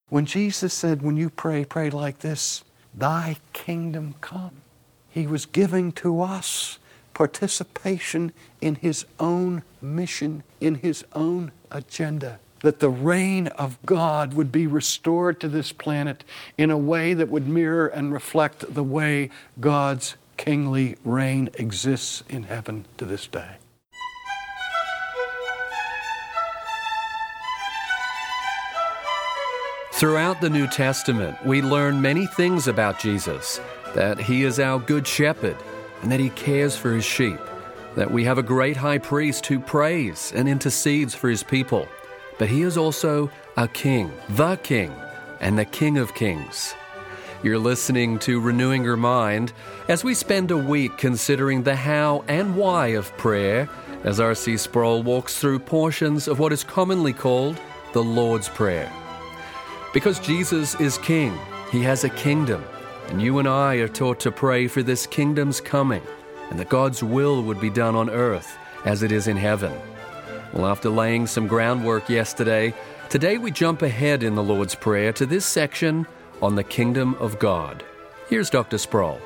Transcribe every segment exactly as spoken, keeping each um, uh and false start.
When Jesus said, when you pray, pray like this, thy kingdom come, He was giving to us participation in His own mission, in His own agenda. That the reign of God would be restored to this planet in a way that would mirror and reflect the way God's kingly reign exists in heaven to this day. Throughout the New Testament, we learn many things about Jesus, that He is our good shepherd and that He cares for His sheep, that we have a great high priest who prays and intercedes for His people, but He is also a king, the King, and the King of Kings. You're listening to Renewing Your Mind as we spend a week considering the how and why of prayer as R C Sproul walks through portions of what is commonly called the Lord's Prayer. Because Jesus is King, He has a kingdom, and you and I are taught to pray for this kingdom's coming and that God's will would be done on earth as it is in heaven. Well, after laying some groundwork yesterday, today we jump ahead in the Lord's Prayer to this section on the kingdom of God. Here's Doctor Sproul.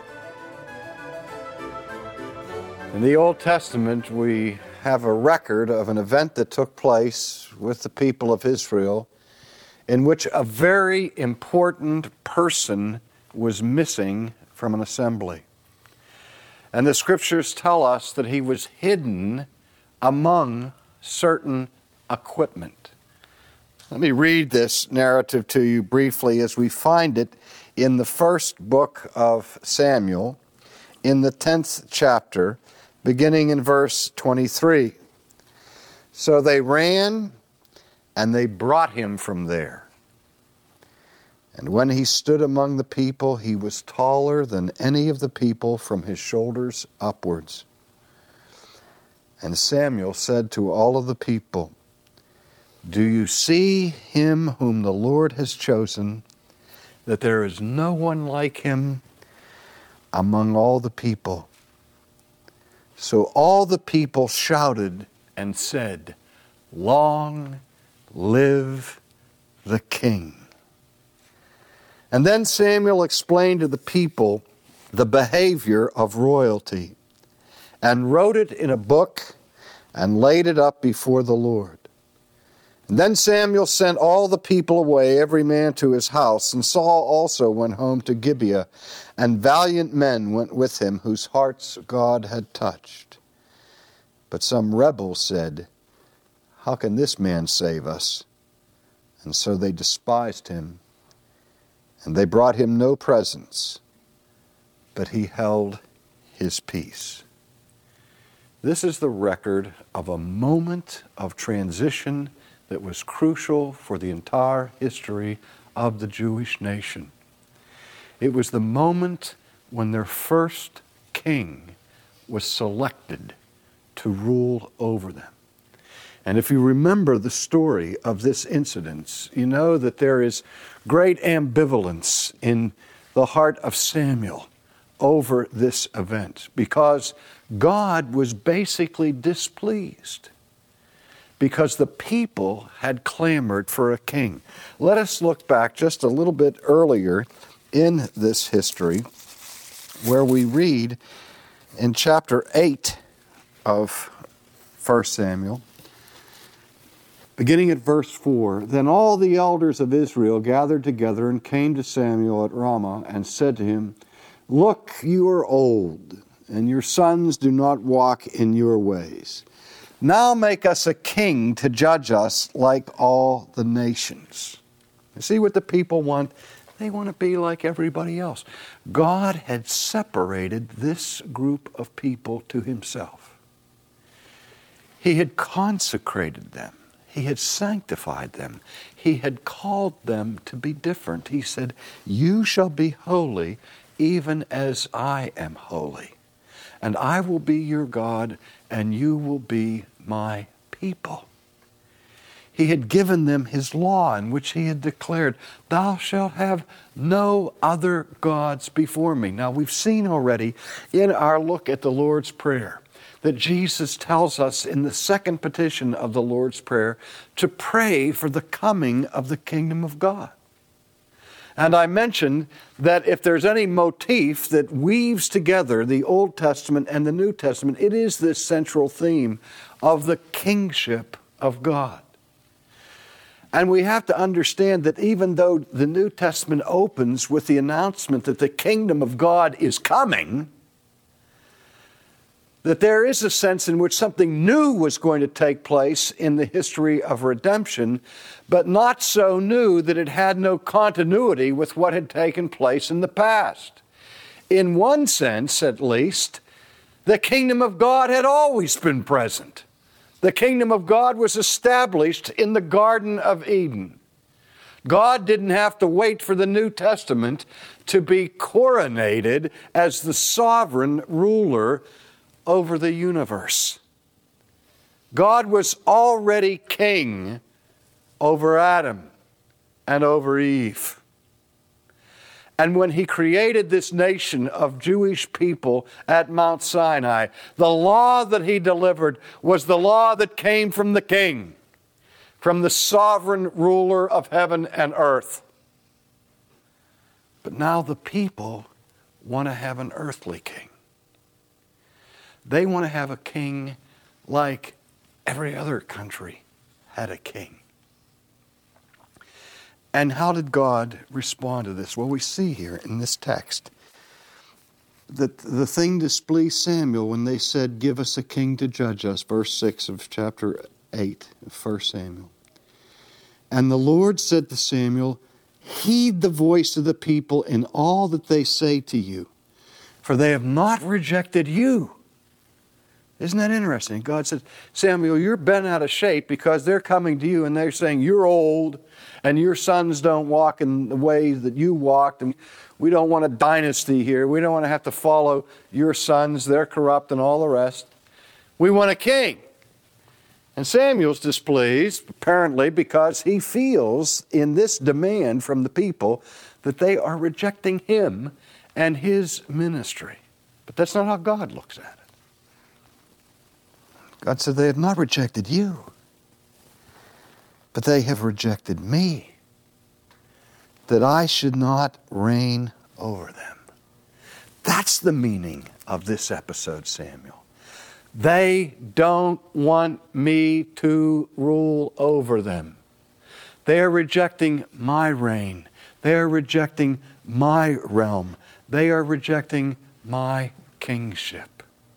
In the Old Testament, we have a record of an event that took place with the people of Israel in which a very important person was missing from an assembly. And the Scriptures tell us that he was hidden among certain equipment. Let me read this narrative to you briefly as we find it in the first book of Samuel, in the tenth chapter, beginning in verse twenty-three. So they ran, and they brought him from there. And when he stood among the people, he was taller than any of the people from his shoulders upwards. And Samuel said to all of the people, do you see him whom the Lord has chosen, that there is no one like him among all the people? So all the people shouted and said, long live the King. And then Samuel explained to the people the behavior of royalty and wrote it in a book and laid it up before the Lord. And then Samuel sent all the people away, every man to his house, and Saul also went home to Gibeah, and valiant men went with him, whose hearts God had touched. But some rebels said, how can this man save us? And so they despised him, and they brought him no presents, but he held his peace. This is the record of a moment of transition that was crucial for the entire history of the Jewish nation. It was the moment when their first king was selected to rule over them. And if you remember the story of this incident, you know that there is great ambivalence in the heart of Samuel over this event, because God was basically displeased because the people had clamored for a king. Let us look back just a little bit earlier in this history, where we read in chapter eight of First Samuel, beginning at verse four, then all the elders of Israel gathered together and came to Samuel at Ramah and said to him, look, you are old, and your sons do not walk in your ways. Now make us a king to judge us like all the nations. You see what the people want? They want to be like everybody else. God had separated this group of people to himself. He had consecrated them. He had sanctified them. He had called them to be different. He said, you shall be holy even as I am holy. And I will be your God, and you will be my people. He had given them his law, in which he had declared, thou shalt have no other gods before me. Now, we've seen already in our look at the Lord's Prayer that Jesus tells us in the second petition of the Lord's Prayer to pray for the coming of the kingdom of God. And I mentioned that if there's any motif that weaves together the Old Testament and the New Testament, it is this central theme of the kingship of God. And we have to understand that even though the New Testament opens with the announcement that the kingdom of God is coming, that there is a sense in which something new was going to take place in the history of redemption, but not so new that it had no continuity with what had taken place in the past. In one sense, at least, the kingdom of God had always been present. The kingdom of God was established in the Garden of Eden. God didn't have to wait for the New Testament to be coronated as the sovereign ruler over the universe. God was already king over Adam and over Eve. And when he created this nation of Jewish people at Mount Sinai, the law that he delivered was the law that came from the king, from the sovereign ruler of heaven and earth. But now the people want to have an earthly king. They want to have a king like every other country had a king. And how did God respond to this? Well, we see here in this text that the thing displeased Samuel when they said, "Give us a king to judge us," verse six of chapter eight of First Samuel. And the Lord said to Samuel, "Heed the voice of the people in all that they say to you, for they have not rejected you." Isn't that interesting? God said, Samuel, you're bent out of shape because they're coming to you and they're saying, you're old and your sons don't walk in the ways that you walked, and we don't want a dynasty here. We don't want to have to follow your sons. They're corrupt and all the rest. We want a king. And Samuel's displeased, apparently, because he feels in this demand from the people that they are rejecting him and his ministry. But that's not how God looks at it. God said, they have not rejected you, but they have rejected me, that I should not reign over them. That's the meaning of this episode, Samuel. They don't want me to rule over them. They are rejecting my reign. They are rejecting my realm. They are rejecting my kingship.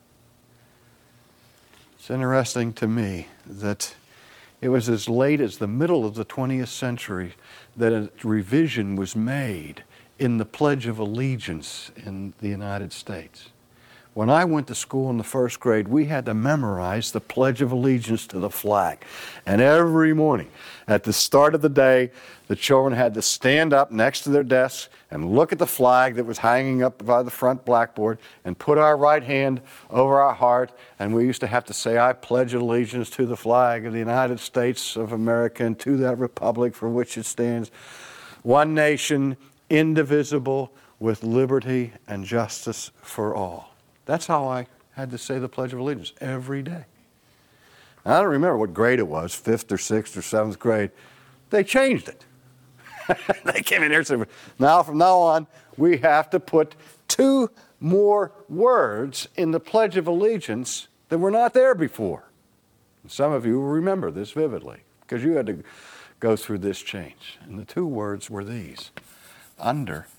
It's interesting to me that it was as late as the middle of the twentieth century that a revision was made in the Pledge of Allegiance in the United States. When I went to school in the first grade, we had to memorize the Pledge of Allegiance to the flag. And every morning, at the start of the day, the children had to stand up next to their desks and look at the flag that was hanging up by the front blackboard and put our right hand over our heart. And we used to have to say, I pledge allegiance to the flag of the United States of America and to that republic for which it stands, one nation, indivisible, with liberty and justice for all. That's how I had to say the Pledge of Allegiance every day. And I don't remember what grade it was, fifth or sixth or seventh grade. They changed it. They came in here and said, now from now on, we have to put two more words in the Pledge of Allegiance that were not there before. And some of you will remember this vividly because you had to go through this change. And the two words were these: under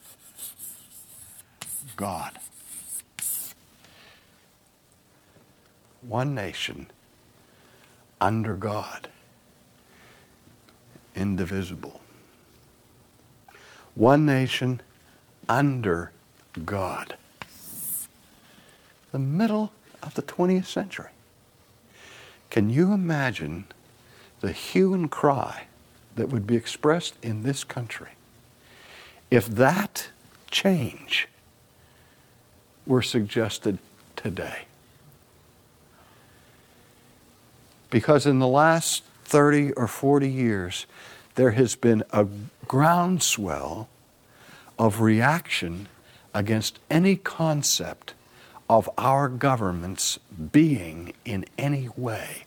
God. One nation under God, indivisible. One nation under God. The middle of the twentieth century. Can you imagine the hue and cry that would be expressed in this country if that change were suggested today? Because in the last thirty or forty years, there has been a groundswell of reaction against any concept of our governments being in any way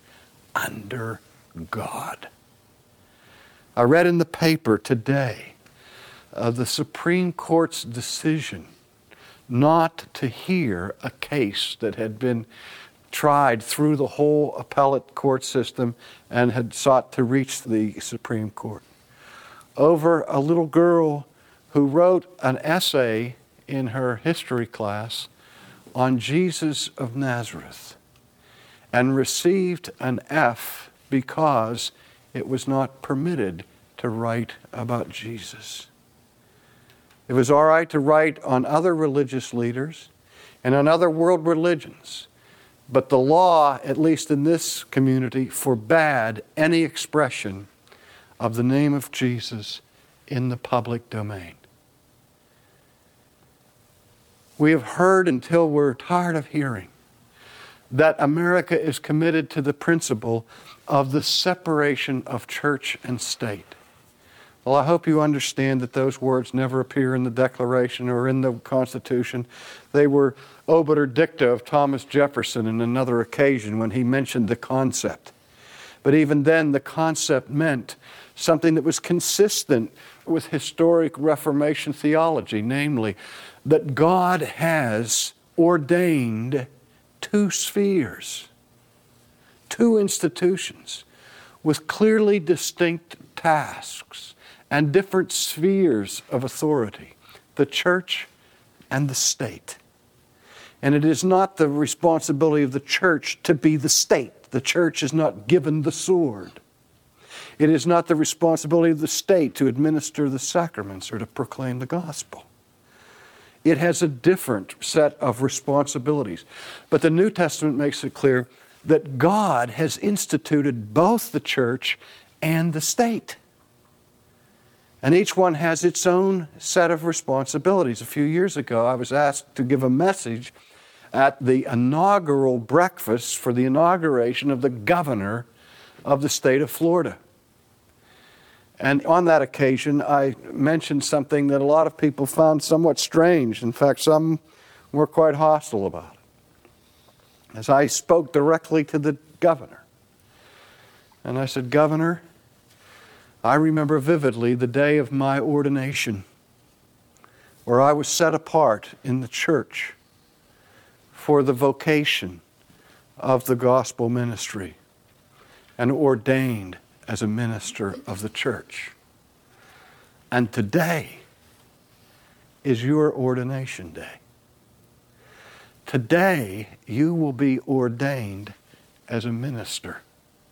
under God. I read in the paper today of the Supreme Court's decision not to hear a case that had been tried through the whole appellate court system and had sought to reach the Supreme Court, over a little girl who wrote an essay in her history class on Jesus of Nazareth and received an F because it was not permitted to write about Jesus. It was all right to write on other religious leaders and on other world religions, but the law, at least in this community, forbade any expression of the name of Jesus in the public domain. We have heard until we're tired of hearing that America is committed to the principle of the separation of church and state. Well, I hope you understand that those words never appear in the Declaration or in the Constitution. They were obiter dicta of Thomas Jefferson on another occasion when he mentioned the concept. But even then, the concept meant something that was consistent with historic Reformation theology, namely that God has ordained two spheres, two institutions with clearly distinct tasks and different spheres of authority, the church and the state. And it is not the responsibility of the church to be the state. The church is not given the sword. It is not the responsibility of the state to administer the sacraments or to proclaim the gospel. It has a different set of responsibilities. But the New Testament makes it clear that God has instituted both the church and the state. And each one has its own set of responsibilities. A few years ago, I was asked to give a message at the inaugural breakfast for the inauguration of the governor of the state of Florida. And on that occasion, I mentioned something that a lot of people found somewhat strange. In fact, some were quite hostile about it. As I spoke directly to the governor, and I said, "Governor, I remember vividly the day of my ordination, where I was set apart in the church for the vocation of the gospel ministry and ordained as a minister of the church. And today is your ordination day. Today you will be ordained as a minister.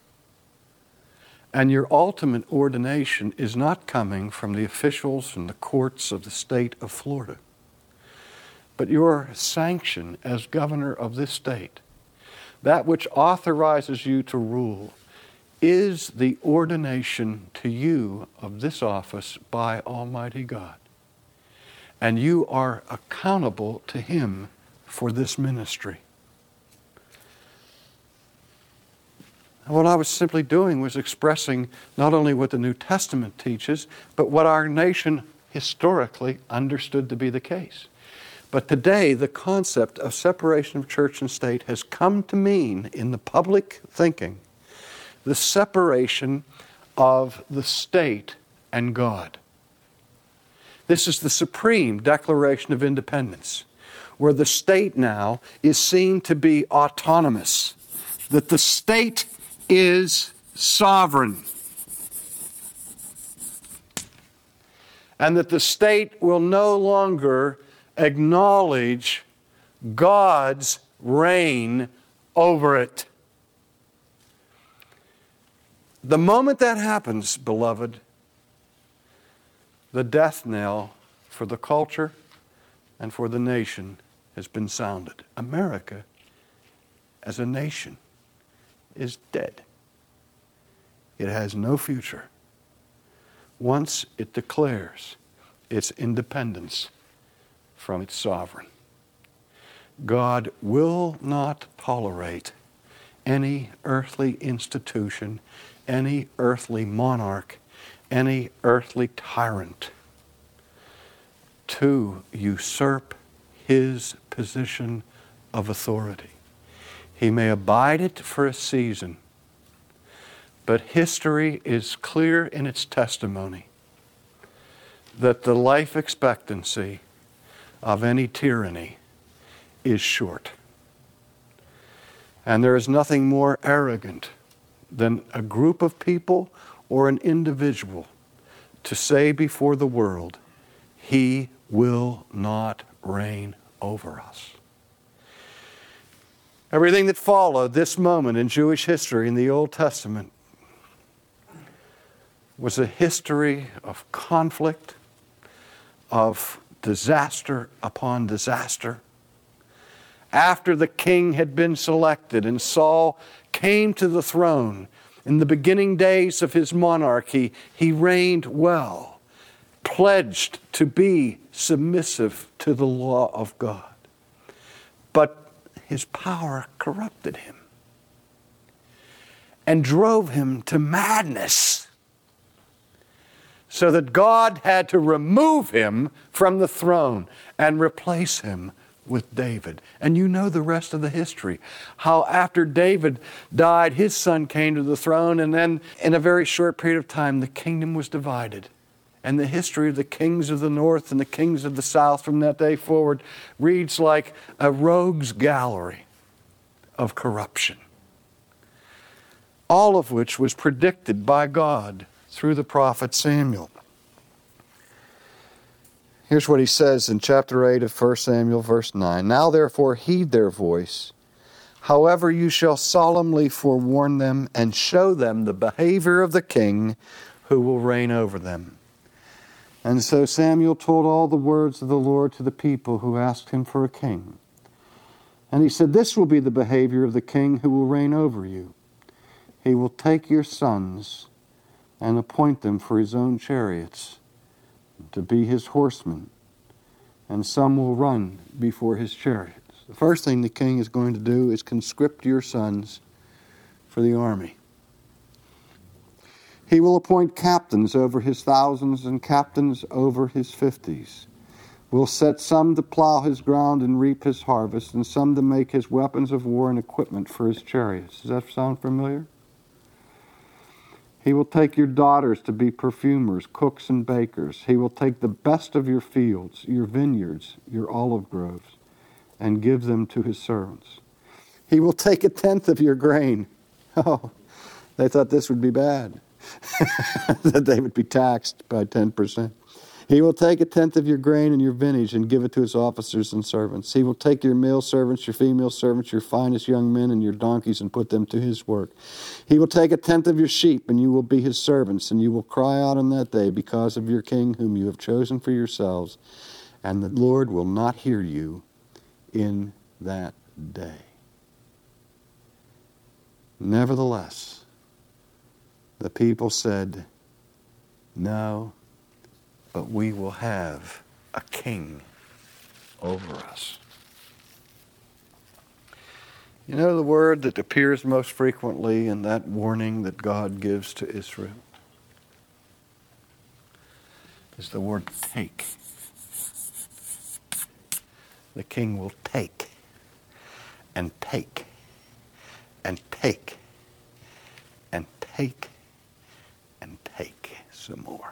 And your ultimate ordination is not coming from the officials and the courts of the state of Florida, but your sanction as governor of this state, that which authorizes you to rule, is the ordination to you of this office by Almighty God. And you are accountable to Him for this ministry." And what I was simply doing was expressing not only what the New Testament teaches, but what our nation historically understood to be the case. But today, the concept of separation of church and state has come to mean, in the public thinking, the separation of the state and God. This is the supreme Declaration of Independence, where the state now is seen to be autonomous, that the state is sovereign, and that the state will no longer acknowledge God's reign over it. The moment that happens, beloved, the death knell for the culture and for the nation has been sounded. America, as a nation, is dead. It has no future once it declares its independence from its sovereign. God will not tolerate any earthly institution, any earthly monarch, any earthly tyrant to usurp His position of authority. He may abide it for a season, but history is clear in its testimony that the life expectancy of any tyranny is short. And there is nothing more arrogant than a group of people or an individual to say before the world, he will not reign over us. Everything that followed this moment in Jewish history in the Old Testament was a history of conflict, of disaster upon disaster. After the king had been selected and Saul came to the throne, in the beginning days of his monarchy, he reigned well, pledged to be submissive to the law of God. But his power corrupted him and drove him to madness, so that God had to remove him from the throne and replace him with David. And you know the rest of the history. How after David died, his son came to the throne, and then in a very short period of time, the kingdom was divided. And the history of the kings of the north and the kings of the south from that day forward reads like a rogues gallery of corruption. All of which was predicted by God through the prophet Samuel. Here's what he says in chapter eight of First Samuel, verse nine. Now therefore heed their voice. However, you shall solemnly forewarn them and show them the behavior of the king who will reign over them. And so Samuel told all the words of the Lord to the people who asked him for a king. And he said, this will be the behavior of the king who will reign over you. He will take your sons and appoint them for his own chariots to be his horsemen, and some will run before his chariots. The first thing the king is going to do is conscript your sons for the army. He will appoint captains over his thousands and captains over his fifties. Will set some to plow his ground and reap his harvest, and some to make his weapons of war and equipment for his chariots. Does that sound familiar? He will take your daughters to be perfumers, cooks, and bakers. He will take the best of your fields, your vineyards, your olive groves, and give them to his servants. He will take a tenth of your grain. Oh, they thought this would be bad, that they would be taxed by ten percent. He will take a tenth of your grain and your vintage and give it to his officers and servants. He will take your male servants, your female servants, your finest young men, and your donkeys and put them to his work. He will take a tenth of your sheep, and you will be his servants, and you will cry out on that day because of your king whom you have chosen for yourselves, and the Lord will not hear you in that day. Nevertheless, the people said, no, but we will have a king over us. You know the word that appears most frequently in that warning that God gives to Israel is the word take. The king will take and take and take and take and take some more.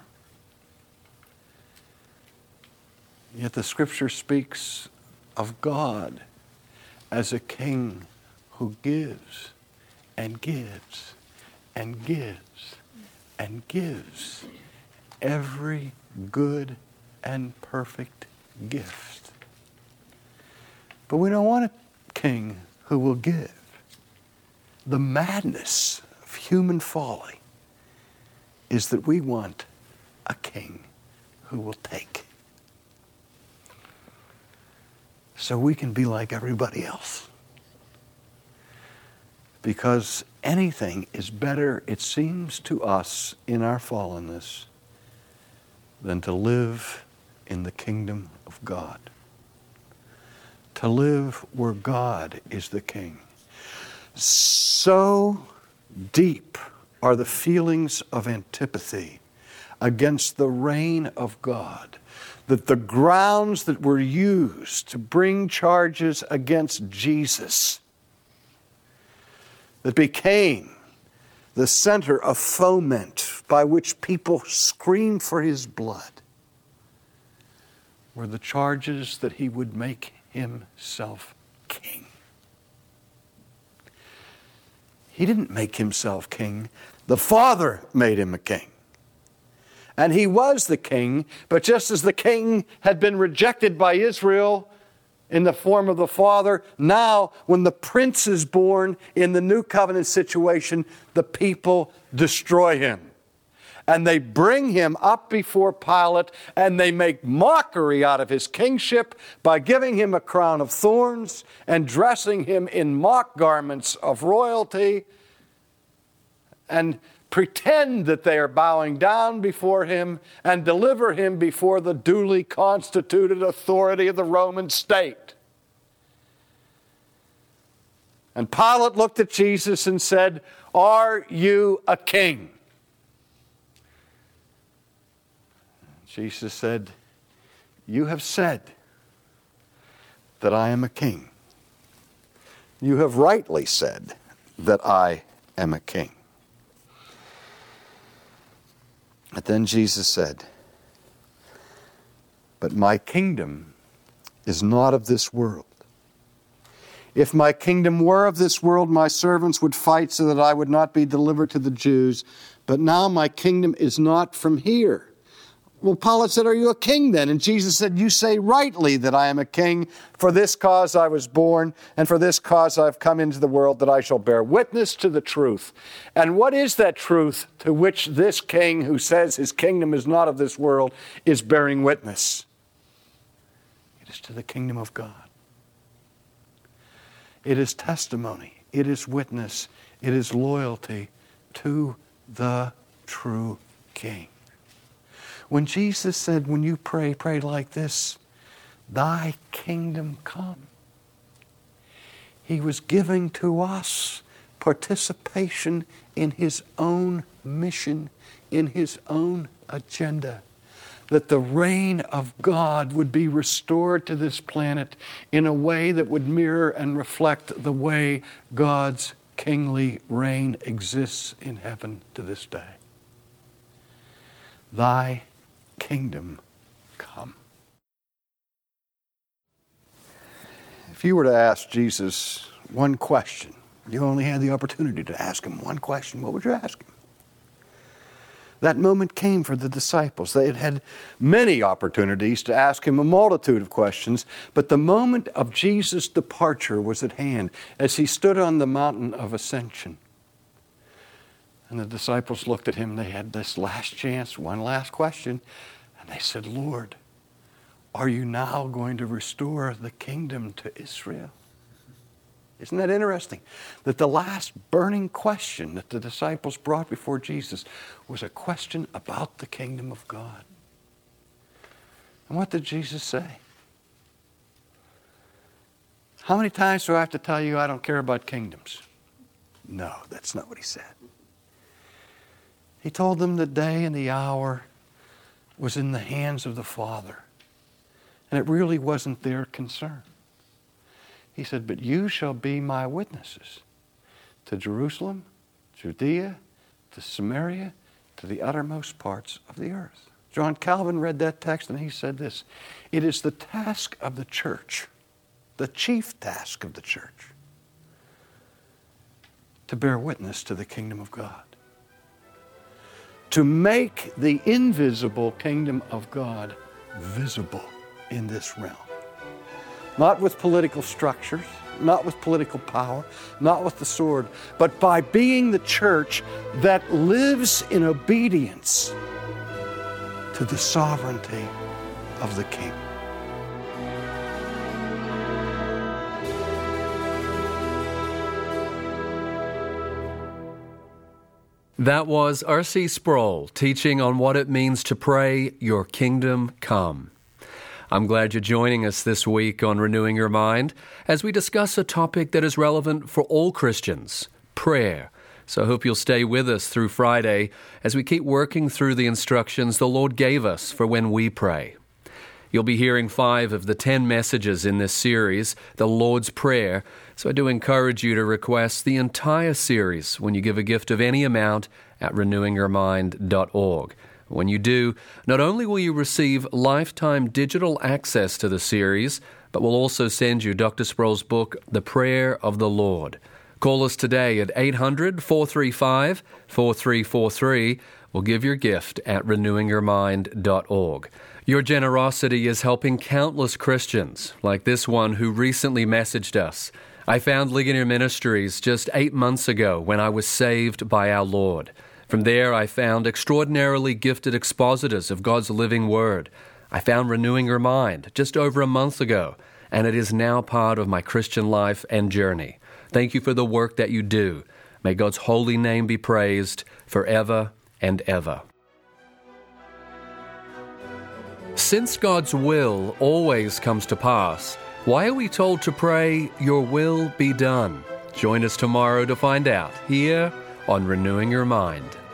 Yet the Scripture speaks of God as a king who gives and gives and gives and gives every good and perfect gift. But we don't want a king who will give. The madness of human folly is that we want a king who will take, so we can be like everybody else. Because anything is better, it seems to us, in our fallenness, than to live in the kingdom of God. To live where God is the king. So deep are the feelings of antipathy against the reign of God that the grounds that were used to bring charges against Jesus, that became the center of foment by which people screamed for his blood, were the charges that he would make himself king. He didn't make himself king. The Father made him a king. And he was the king, but just as the king had been rejected by Israel in the form of the Father, now when the prince is born in the new covenant situation, the people destroy him. And they bring him up before Pilate, and they make mockery out of his kingship by giving him a crown of thorns and dressing him in mock garments of royalty, and pretend that they are bowing down before him and deliver him before the duly constituted authority of the Roman state. And Pilate looked at Jesus and said, "Are you a king?" Jesus said, "You have said that I am a king. You have rightly said that I am a king." But then Jesus said, "But my kingdom is not of this world. If my kingdom were of this world, my servants would fight so that I would not be delivered to the Jews. But now my kingdom is not from here." Well, Pilate said, "Are you a king then?" And Jesus said, "You say rightly that I am a king. For this cause I was born, and for this cause I have come into the world, that I shall bear witness to the truth." And what is that truth to which this king, who says his kingdom is not of this world, is bearing witness? It is to the kingdom of God. It is testimony. It is witness. It is loyalty to the true king. When Jesus said, when you pray, pray like this, "Thy kingdom come," he was giving to us participation in his own mission, in his own agenda, that the reign of God would be restored to this planet in a way that would mirror and reflect the way God's kingly reign exists in heaven to this day. Thy kingdom come. If you were to ask Jesus one question, you only had the opportunity to ask him one question, what would you ask him? That moment came for the disciples. They had had many opportunities to ask him a multitude of questions, but the moment of Jesus' departure was at hand as he stood on the mountain of ascension. And the disciples looked at him. They had this last chance, one last question. And they said, "Lord, are you now going to restore the kingdom to Israel?" Isn't that interesting? That the last burning question that the disciples brought before Jesus was a question about the kingdom of God. And what did Jesus say? How many times do I have to tell you I don't care about kingdoms? No, that's not what he said. He told them the day and the hour was in the hands of the Father. And it really wasn't their concern. He said, "But you shall be my witnesses to Jerusalem, Judea, to Samaria, to the uttermost parts of the earth." John Calvin read that text and he said this, "It is the task of the church, the chief task of the church, to bear witness to the kingdom of God. To make the invisible kingdom of God visible in this realm. Not with political structures, not with political power, not with the sword, but by being the church that lives in obedience to the sovereignty of the King." That was R C Sproul teaching on what it means to pray, "Your kingdom come." I'm glad you're joining us this week on Renewing Your Mind as we discuss a topic that is relevant for all Christians, prayer. So I hope you'll stay with us through Friday as we keep working through the instructions the Lord gave us for when we pray. You'll be hearing five of the ten messages in this series, the Lord's Prayer, so I do encourage you to request the entire series when you give a gift of any amount at renewing your mind dot org. When you do, not only will you receive lifetime digital access to the series, but we'll also send you Doctor Sproul's book, The Prayer of the Lord. Call us today at eight hundred, four three five, four three four three. Or give your gift at renewing your mind dot org. Your generosity is helping countless Christians, like this one who recently messaged us. I found Ligonier Ministries just eight months ago when I was saved by our Lord. From there, I found extraordinarily gifted expositors of God's living Word. I found Renewing Your Mind just over a month ago, and it is now part of my Christian life and journey. Thank you for the work that you do. May God's holy name be praised forever and ever. Since God's will always comes to pass, why are we told to pray, "Your will be done"? Join us tomorrow to find out, here on Renewing Your Mind.